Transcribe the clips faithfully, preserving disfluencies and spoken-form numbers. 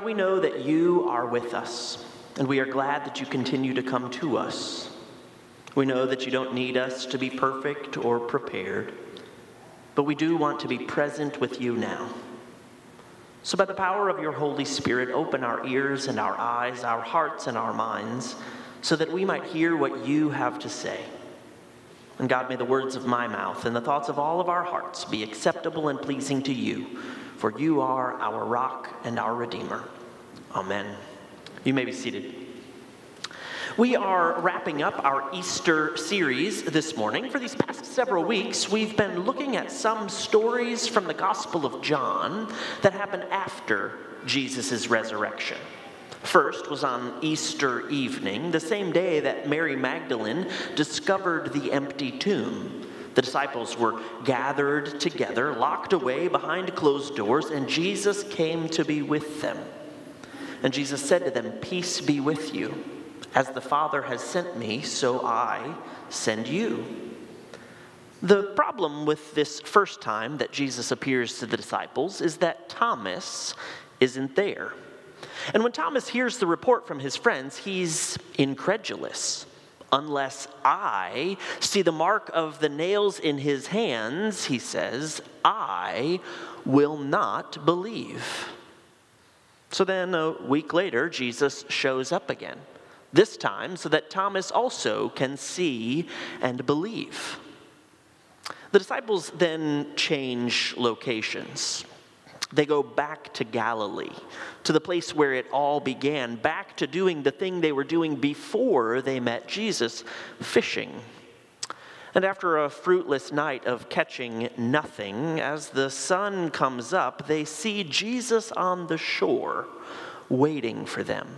we know that you are with us, and we are glad that you continue to come to us. We know that you don't need us to be perfect or prepared, but we do want to be present with you now. So by the power of your Holy Spirit, open our ears and our eyes, our hearts and our minds, so that we might hear what you have to say. And God, may the words of my mouth and the thoughts of all of our hearts be acceptable and pleasing to you, for you are our rock and our Redeemer. Amen. You may be seated. We are wrapping up our Easter series this morning. For these past several weeks, we've been looking at some stories from the Gospel of John that happened after Jesus' resurrection. First was on Easter evening, the same day that Mary Magdalene discovered the empty tomb. The disciples were gathered together, locked away behind closed doors, and Jesus came to be with them. And Jesus said to them, "Peace be with you. As the Father has sent me, so I send you." The problem with this first time that Jesus appears to the disciples is that Thomas isn't there. And when Thomas hears the report from his friends, he's incredulous. "Unless I see the mark of the nails in his hands," he says, "I will not believe." So then a week later, Jesus shows up again, this time so that Thomas also can see and believe. The disciples then change locations. They go back to Galilee, to the place where it all began, back to doing the thing they were doing before they met Jesus, fishing. And after a fruitless night of catching nothing, as the sun comes up, they see Jesus on the shore, waiting for them.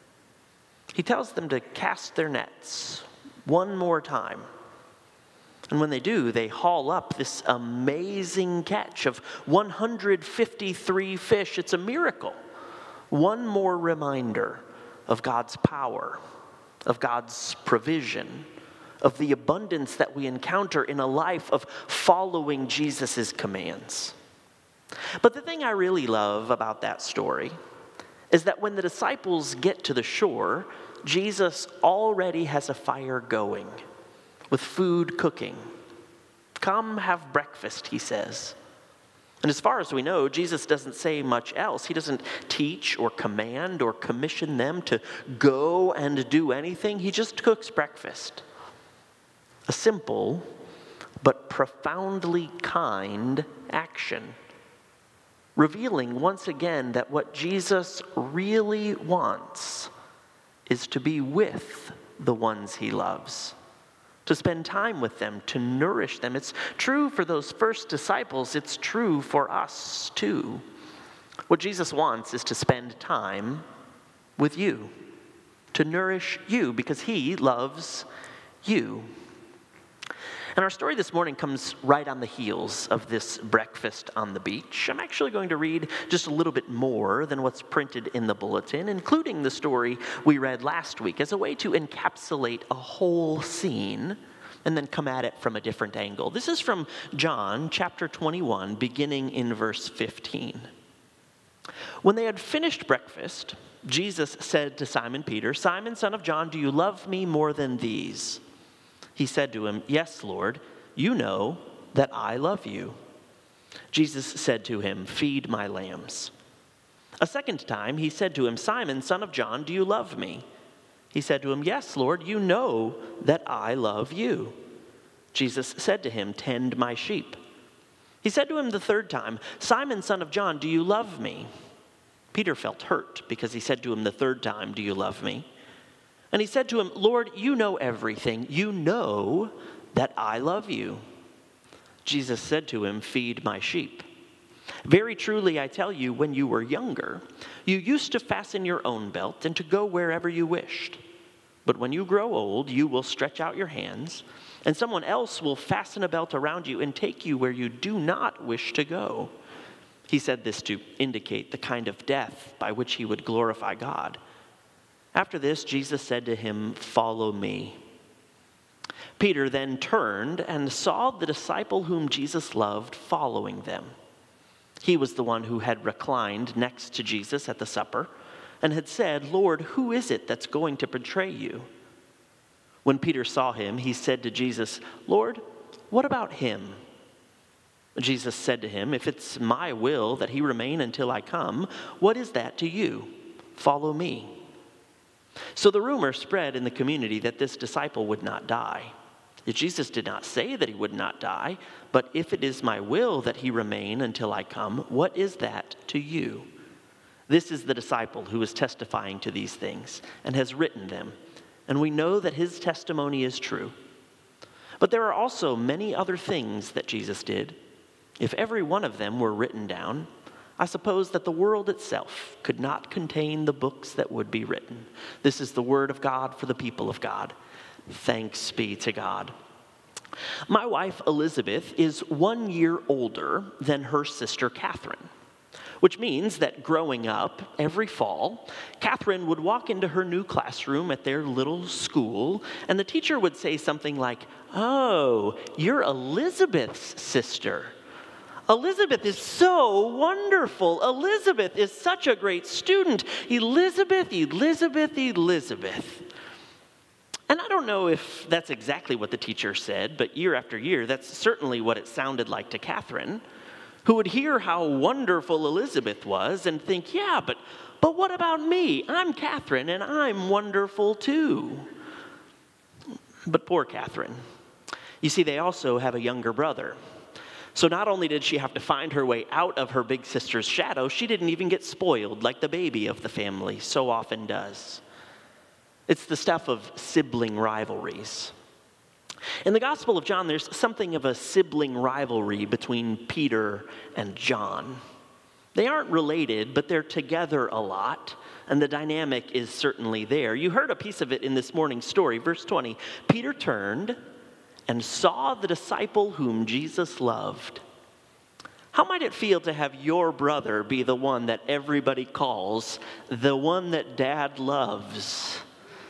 He tells them to cast their nets one more time. And when they do, they haul up this amazing catch of one hundred fifty-three fish. It's a miracle. One more reminder of God's power, of God's provision, of the abundance that we encounter in a life of following Jesus' commands. But the thing I really love about that story is that when the disciples get to the shore, Jesus already has a fire going, with food cooking. "Come have breakfast," he says. And as far as we know, Jesus doesn't say much else. He doesn't teach or command or commission them to go and do anything. He just cooks breakfast. A simple but profoundly kind action, revealing once again that what Jesus really wants is to be with the ones he loves, to spend time with them, to nourish them. It's true for those first disciples. It's true for us too. What Jesus wants is to spend time with you, to nourish you, because he loves you. And our story this morning comes right on the heels of this breakfast on the beach. I'm actually going to read just a little bit more than what's printed in the bulletin, including the story we read last week, as a way to encapsulate a whole scene and then come at it from a different angle. This is from John chapter twenty-one, beginning in verse fifteen. When they had finished breakfast, Jesus said to Simon Peter, "Simon, son of John, do you love me more than these?" He said to him, "Yes, Lord, you know that I love you." Jesus said to him, "Feed my lambs." A second time he said to him, "Simon, son of John, do you love me?" He said to him, "Yes, Lord, you know that I love you." Jesus said to him, "Tend my sheep." He said to him the third time, "Simon, son of John, do you love me?" Peter felt hurt because he said to him the third time, "Do you love me?" And he said to him, "Lord, you know everything. You know that I love you." Jesus said to him, "Feed my sheep. Very truly, I tell you, when you were younger, you used to fasten your own belt and to go wherever you wished. But when you grow old, you will stretch out your hands, and someone else will fasten a belt around you and take you where you do not wish to go." He said this to indicate the kind of death by which he would glorify God. After this, Jesus said to him, "Follow me." Peter then turned and saw the disciple whom Jesus loved following them. He was the one who had reclined next to Jesus at the supper. and had said, "Lord, who is it that's going to betray you?" When Peter saw him, he said to Jesus, "Lord, what about him?" Jesus said to him, "If it's my will that he remain until I come, what is that to you? Follow me." So the rumor spread in the community that this disciple would not die. Yet Jesus did not say that he would not die, but if it is my will that he remain until I come, what is that to you? This is the disciple who is testifying to these things and has written them, and we know that his testimony is true. But there are also many other things that Jesus did. If every one of them were written down, I suppose that the world itself could not contain the books that would be written. This is the word of God for the people of God. Thanks be to God. My wife, Elizabeth, is one year older than her sister, Catherine, which means that growing up every fall, Catherine would walk into her new classroom at their little school, and the teacher would say something like, "Oh, you're Elizabeth's sister. Elizabeth is so wonderful. Elizabeth is such a great student. Elizabeth, Elizabeth, Elizabeth." And I don't know if that's exactly what the teacher said, but year after year, that's certainly what it sounded like to Catherine, who would hear how wonderful Elizabeth was and think, yeah, but, but what about me? I'm Catherine, and I'm wonderful too. But poor Catherine. You see, they also have a younger brother. So not only did she have to find her way out of her big sister's shadow, she didn't even get spoiled like the baby of the family so often does. It's the stuff of sibling rivalries. In the Gospel of John, there's something of a sibling rivalry between Peter and John. They aren't related, but they're together a lot, and the dynamic is certainly there. You heard a piece of it in this morning's story. Verse twenty, Peter turned and saw the disciple whom Jesus loved. How might it feel to have your brother be the one that everybody calls the one that Dad loves?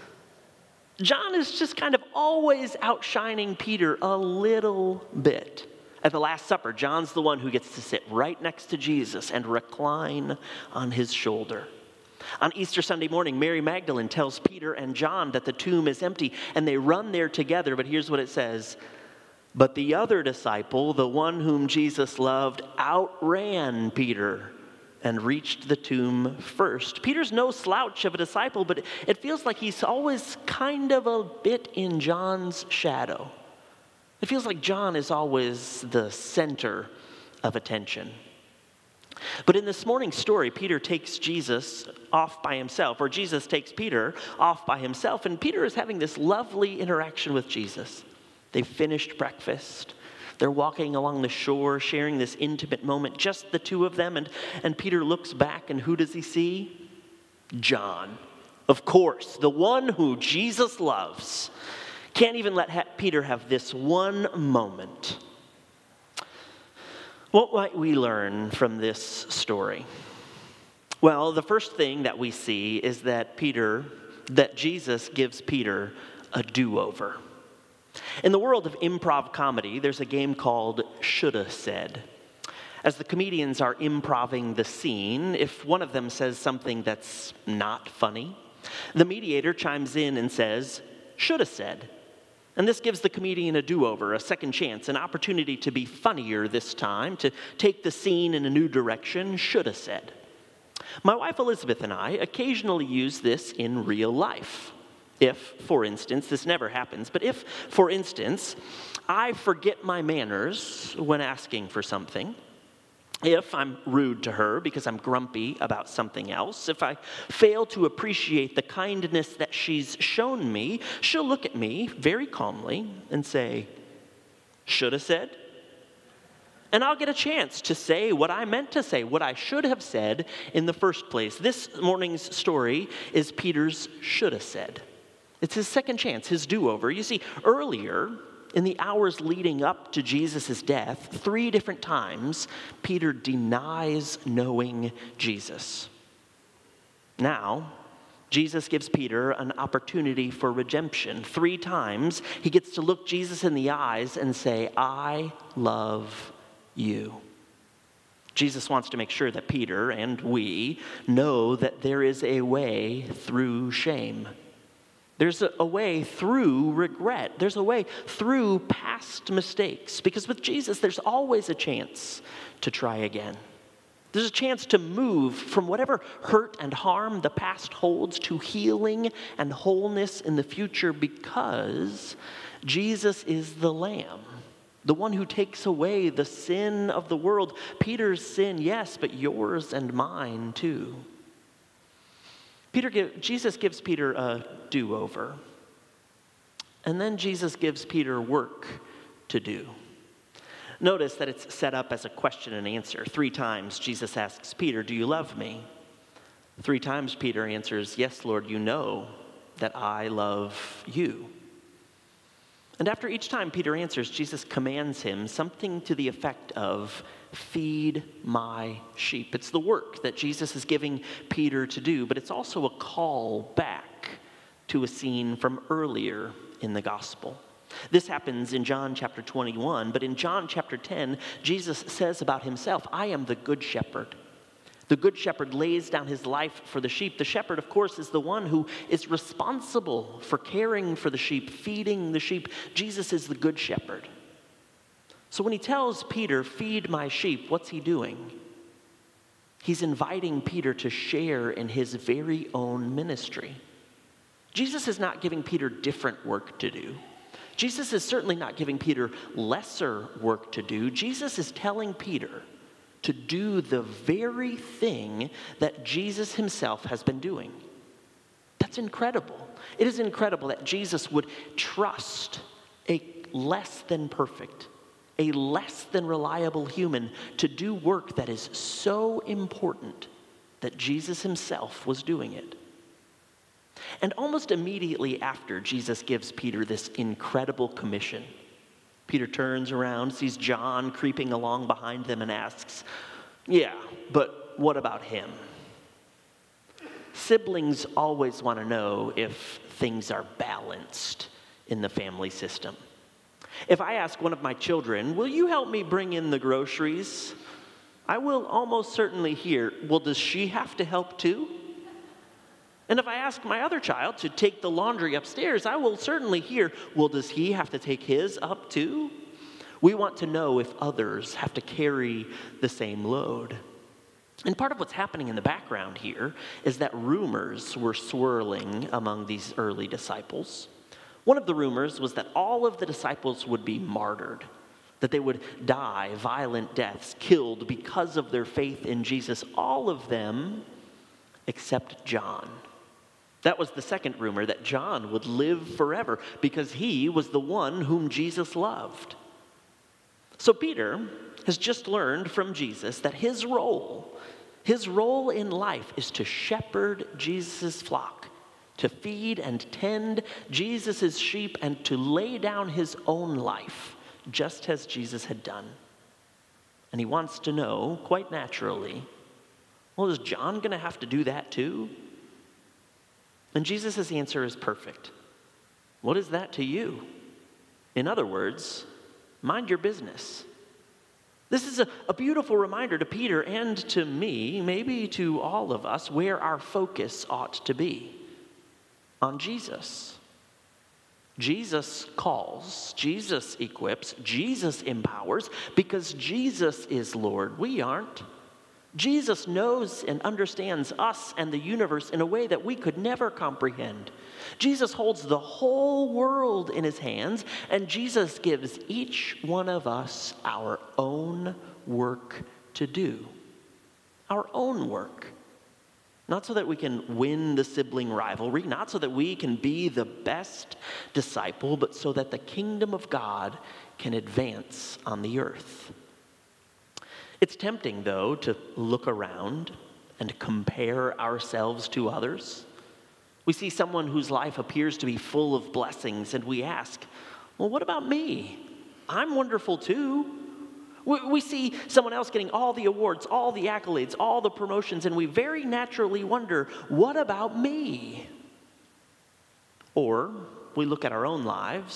John is just kind of always outshining Peter a little bit. At the Last Supper, John's the one who gets to sit right next to Jesus and recline on his shoulder. On Easter Sunday morning, Mary Magdalene tells Peter and John that the tomb is empty, and they run there together, but here's what it says. But the other disciple, the one whom Jesus loved, outran Peter and reached the tomb first. Peter's no slouch of a disciple, but it feels like he's always kind of a bit in John's shadow. It feels like John is always the center of attention. But in this morning's story, Peter takes Jesus off by himself, or Jesus takes Peter off by himself, and Peter is having this lovely interaction with Jesus. They've finished breakfast. They're walking along the shore, sharing this intimate moment, just the two of them, and, and Peter looks back, and who does he see? John. Of course, the one who Jesus loves. Can't even let ha- Peter have this one moment. What might we learn from this story? Well, the first thing that we see is that Peter, that Jesus gives Peter a do-over. In the world of improv comedy, there's a game called Shoulda Said. As the comedians are improving the scene, if one of them says something that's not funny, the mediator chimes in and says, "Shoulda said." And this gives the comedian a do-over, a second chance, an opportunity to be funnier this time, to take the scene in a new direction. Shoulda said. My wife Elizabeth and I occasionally use this in real life. If, for instance, this never happens, but if, for instance, I forget my manners when asking for something, if I'm rude to her because I'm grumpy about something else, if I fail to appreciate the kindness that she's shown me, she'll look at me very calmly and say, "Shoulda said?" And I'll get a chance to say what I meant to say, what I should have said in the first place. This morning's story is Peter's shoulda said. It's his second chance, his do-over. You see, earlier, in the hours leading up to Jesus' death, three different times, Peter denies knowing Jesus. Now, Jesus gives Peter an opportunity for redemption. Three times, he gets to look Jesus in the eyes and say, "I love you." Jesus wants to make sure that Peter and we know that there is a way through shame. There's a, a way through regret. There's a way through past mistakes. Because with Jesus, there's always a chance to try again. There's a chance to move from whatever hurt and harm the past holds to healing and wholeness in the future, because Jesus is the Lamb, the one who takes away the sin of the world. Peter's sin, yes, but yours and mine too. Peter give, Jesus gives Peter a do-over. And then Jesus gives Peter work to do. Notice that it's set up as a question and answer. Three times Jesus asks Peter, "Do you love me?" Three times Peter answers, "Yes, Lord, you know that I love you." And after each time Peter answers, Jesus commands him something to the effect of, "Feed my sheep." It's the work that Jesus is giving Peter to do, but it's also a call back to a scene from earlier in the gospel. This happens in John chapter twenty-one, but in John chapter ten, Jesus says about himself, "I am the good shepherd." The good shepherd lays down his life for the sheep. The shepherd, of course, is the one who is responsible for caring for the sheep, feeding the sheep. Jesus is the good shepherd. So when he tells Peter, "Feed my sheep," what's he doing? He's inviting Peter to share in his very own ministry. Jesus is not giving Peter different work to do. Jesus is certainly not giving Peter lesser work to do. Jesus is telling Peter to do the very thing that Jesus himself has been doing. That's incredible. It is incredible that Jesus would trust a less than perfect, a less than reliable human to do work that is so important that Jesus himself was doing it. And almost immediately after Jesus gives Peter this incredible commission, Peter turns around, sees John creeping along behind them, and asks, "Yeah, but what about him?" Siblings always want to know if things are balanced in the family system. If I ask one of my children, "Will you help me bring in the groceries?" I will almost certainly hear, "Well, does she have to help too?" And if I ask my other child to take the laundry upstairs, I will certainly hear, "Well, does he have to take his up too?" We want to know if others have to carry the same load. And part of what's happening in the background here is that rumors were swirling among these early disciples. One of the rumors was that all of the disciples would be martyred, that they would die violent deaths, killed because of their faith in Jesus. All of them except John. That was the second rumor, that John would live forever because he was the one whom Jesus loved. So Peter has just learned from Jesus that his role, his role in life is to shepherd Jesus' flock, to feed and tend Jesus' sheep, and to lay down his own life, just as Jesus had done. And he wants to know, quite naturally, well, is John going to have to do that too? And Jesus' answer is perfect. What is that to you? In other words, mind your business. This is a, a beautiful reminder to Peter and to me, maybe to all of us, where our focus ought to be. On Jesus. Jesus calls, Jesus equips, Jesus empowers, because Jesus is Lord. We aren't. Jesus knows and understands us and the universe in a way that we could never comprehend. Jesus holds the whole world in his hands, and Jesus gives each one of us our own work to do. Our own work. Not so that we can win the sibling rivalry, not so that we can be the best disciple, but so that the kingdom of God can advance on the earth. It's tempting, though, to look around and compare ourselves to others. We see someone whose life appears to be full of blessings, and we ask, well, what about me? I'm wonderful too. We, we see someone else getting all the awards, all the accolades, all the promotions, and we very naturally wonder, what about me? Or we look at our own lives,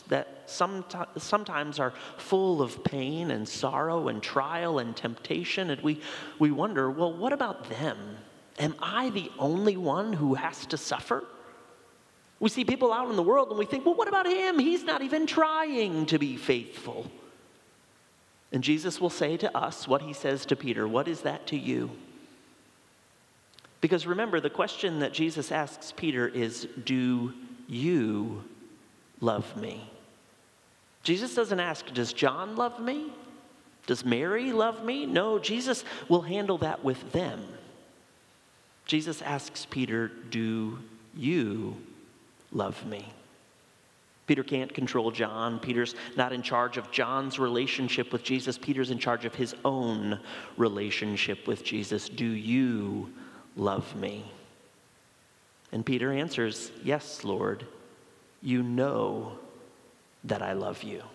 that someti- sometimes are full of pain and sorrow and trial and temptation, and we, we wonder, well, what about them? Am I the only one who has to suffer? We see people out in the world and we think, well, what about him? He's not even trying to be faithful. And Jesus will say to us what he says to Peter. What is that to you? Because remember, the question that Jesus asks Peter is, do you love me? Jesus doesn't ask, does John love me? Does Mary love me? No, Jesus will handle that with them. Jesus asks Peter, do you love me? Peter can't control John. Peter's not in charge of John's relationship with Jesus. Peter's in charge of his own relationship with Jesus. Do you love me? And Peter answers, yes, Lord, you know that I love you.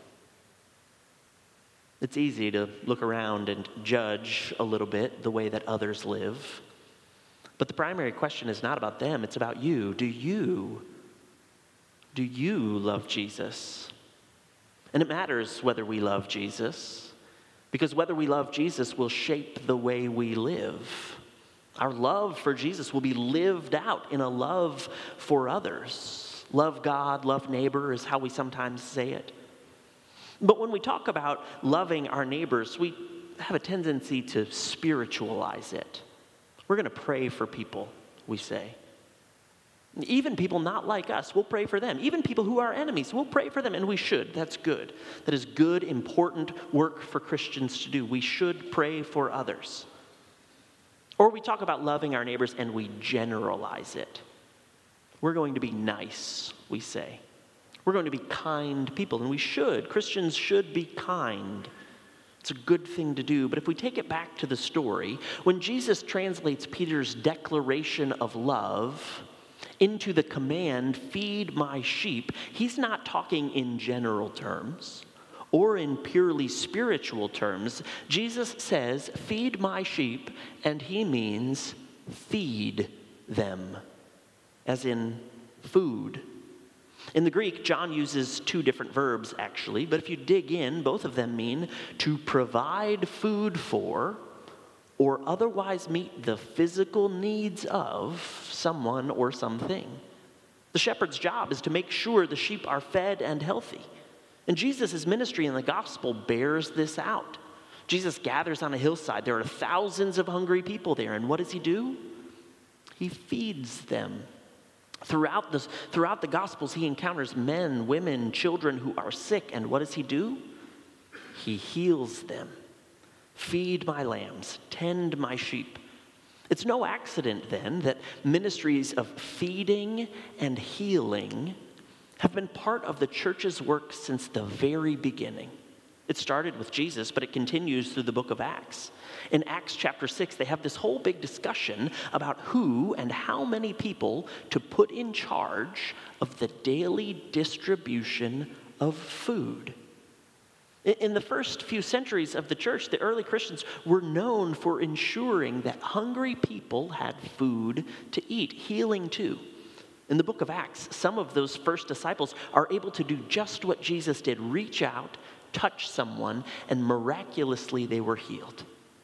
It's easy to look around and judge a little bit the way that others live. But the primary question is not about them, it's about you. Do you Do you love Jesus? And it matters whether we love Jesus, because whether we love Jesus will shape the way we live. Our love for Jesus will be lived out in a love for others. Love God, love neighbor is how we sometimes say it. But when we talk about loving our neighbors, we have a tendency to spiritualize it. We're going to pray for people, we say. Even people not like us, we'll pray for them. Even people who are enemies, we'll pray for them, and we should. That's good. That is good, important work for Christians to do. We should pray for others. Or we talk about loving our neighbors and we generalize it. We're going to be nice, we say. We're going to be kind people, and we should. Christians should be kind. It's a good thing to do. But if we take it back to the story, when Jesus translates Peter's declaration of love into the command, feed my sheep, he's not talking in general terms or in purely spiritual terms. Jesus says, feed my sheep, and he means feed them, as in food. In the Greek, John uses two different verbs, actually, but if you dig in, both of them mean to provide food for or otherwise meet the physical needs of someone or something. The shepherd's job is to make sure the sheep are fed and healthy. And Jesus' ministry in the gospel bears this out. Jesus gathers on a hillside. There are thousands of hungry people there. And what does he do? He feeds them. Throughout the, throughout the Gospels, he encounters men, women, children who are sick. And what does he do? He heals them. Feed my lambs, tend my sheep. It's no accident then that ministries of feeding and healing have been part of the church's work since the very beginning. It started with Jesus, but it continues through the book of Acts. In Acts chapter six, they have this whole big discussion about who and how many people to put in charge of the daily distribution of food. In the first few centuries of the church, the early Christians were known for ensuring that hungry people had food to eat, healing too. In the book of Acts, some of those first disciples are able to do just what Jesus did, reach out, touch someone, and miraculously they were healed.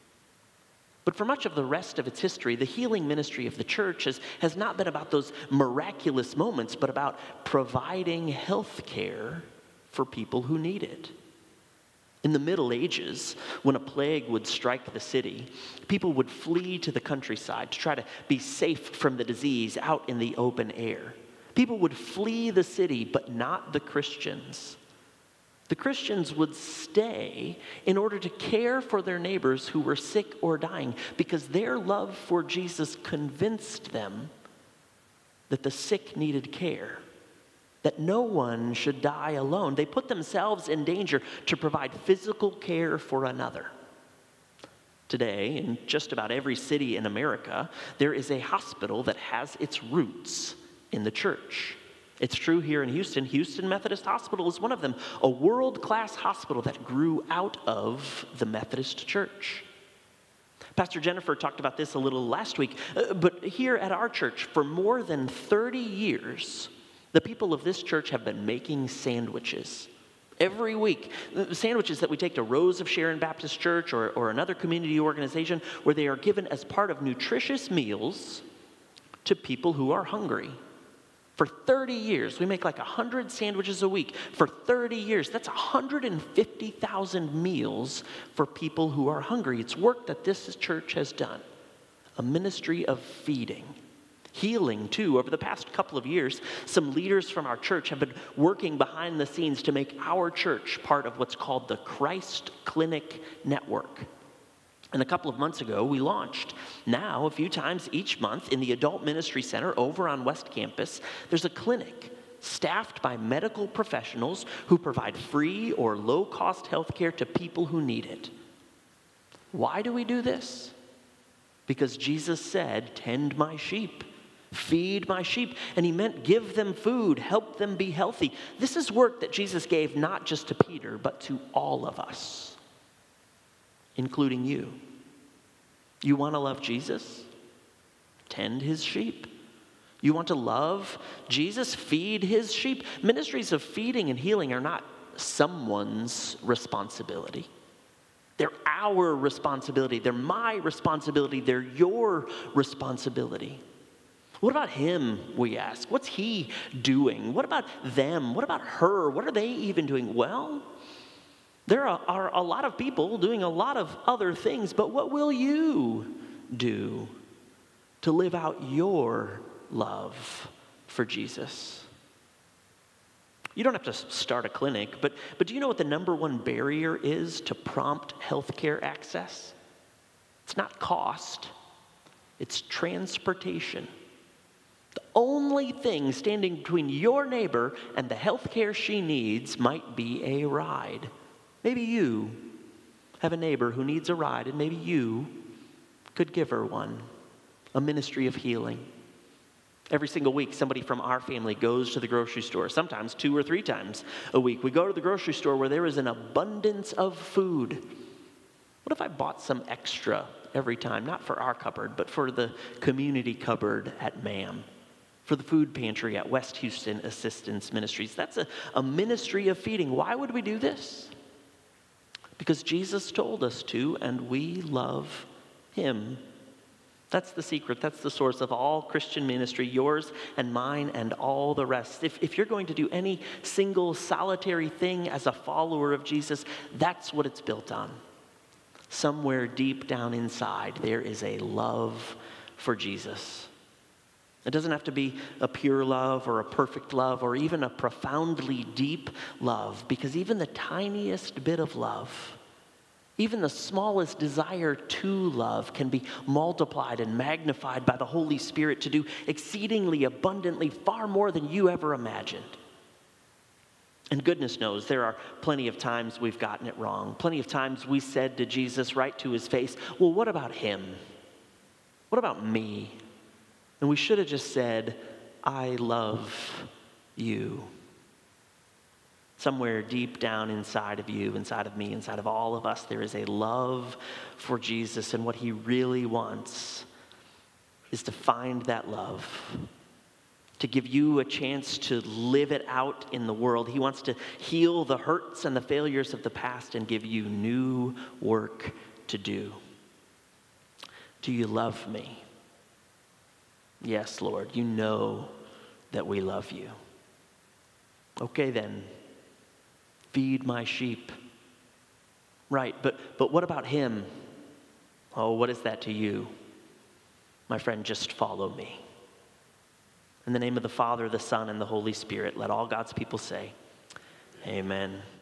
But for much of the rest of its history, the healing ministry of the church has, has not been about those miraculous moments, but about providing health care for people who need it. In the Middle Ages, when a plague would strike the city, people would flee to the countryside to try to be safe from the disease out in the open air. People would flee the city, but not the Christians. The Christians would stay in order to care for their neighbors who were sick or dying, because their love for Jesus convinced them that the sick needed care, that no one should die alone. They put themselves in danger to provide physical care for another. Today, in just about every city in America, there is a hospital that has its roots in the church. It's true here in Houston. Houston Methodist Hospital is one of them, a world-class hospital that grew out of the Methodist Church. Pastor Jennifer talked about this a little last week, uh, but here at our church, for more than thirty years, The people of this church have been making sandwiches every week. Sandwiches that we take to Rose of Sharon Baptist Church or, or another community organization where they are given as part of nutritious meals to people who are hungry. For thirty years, we make like one hundred sandwiches a week. For thirty years, that's one hundred fifty thousand meals for people who are hungry. It's work that this church has done. A ministry of feeding. Healing, too. Over the past couple of years, some leaders from our church have been working behind the scenes to make our church part of what's called the Christ Clinic Network. And a couple of months ago, we launched. Now, a few times each month in the Adult Ministry Center over on West Campus, there's a clinic staffed by medical professionals who provide free or low-cost health care to people who need it. Why do we do this? Because Jesus said, "Tend my sheep, feed my sheep." And he meant give them food, help them be healthy. This is work that Jesus gave not just to Peter, but to all of us, including you. You want to love Jesus? Tend his sheep. You want to love Jesus? Feed his sheep. Ministries of feeding and healing are not someone's responsibility. They're our responsibility. They're my responsibility. They're your responsibility. What about him, we ask? What's he doing? What about them? What about her? What are they even doing? Well, there are, are a lot of people doing a lot of other things, but what will you do to live out your love for Jesus? You don't have to start a clinic, but, but do you know what the number one barrier is to prompt healthcare access? It's not cost, it's transportation. The only thing standing between your neighbor and the healthcare she needs might be a ride. Maybe you have a neighbor who needs a ride, and maybe you could give her one. A ministry of healing. Every single week, somebody from our family goes to the grocery store, sometimes two or three times a week. We go to the grocery store where there is an abundance of food. What if I bought some extra every time? Not for our cupboard, but for the community cupboard at M A M, for the food pantry at West Houston Assistance Ministries. That's a, a ministry of feeding. Why would we do this? Because Jesus told us to, and we love him. That's the secret. That's the source of all Christian ministry, yours and mine and all the rest. If, if you're going to do any single solitary thing as a follower of Jesus, that's what it's built on. Somewhere deep down inside, there is a love for Jesus. It doesn't have to be a pure love or a perfect love or even a profoundly deep love, because even the tiniest bit of love, even the smallest desire to love, can be multiplied and magnified by the Holy Spirit to do exceedingly abundantly far more than you ever imagined. And goodness knows there are plenty of times we've gotten it wrong. Plenty of times we said to Jesus right to his face, "Well, what about him? What about me?" And we should have just said, "I love you." Somewhere deep down inside of you, inside of me, inside of all of us, there is a love for Jesus. And what he really wants is to find that love, to give you a chance to live it out in the world. He wants to heal the hurts and the failures of the past and give you new work to do. Do you love me? Yes, Lord, you know that we love you. Okay then, feed my sheep. Right, but, but what about him? Oh, what is that to you? My friend, just follow me. In the name of the Father, the Son, and the Holy Spirit, let all God's people say, amen.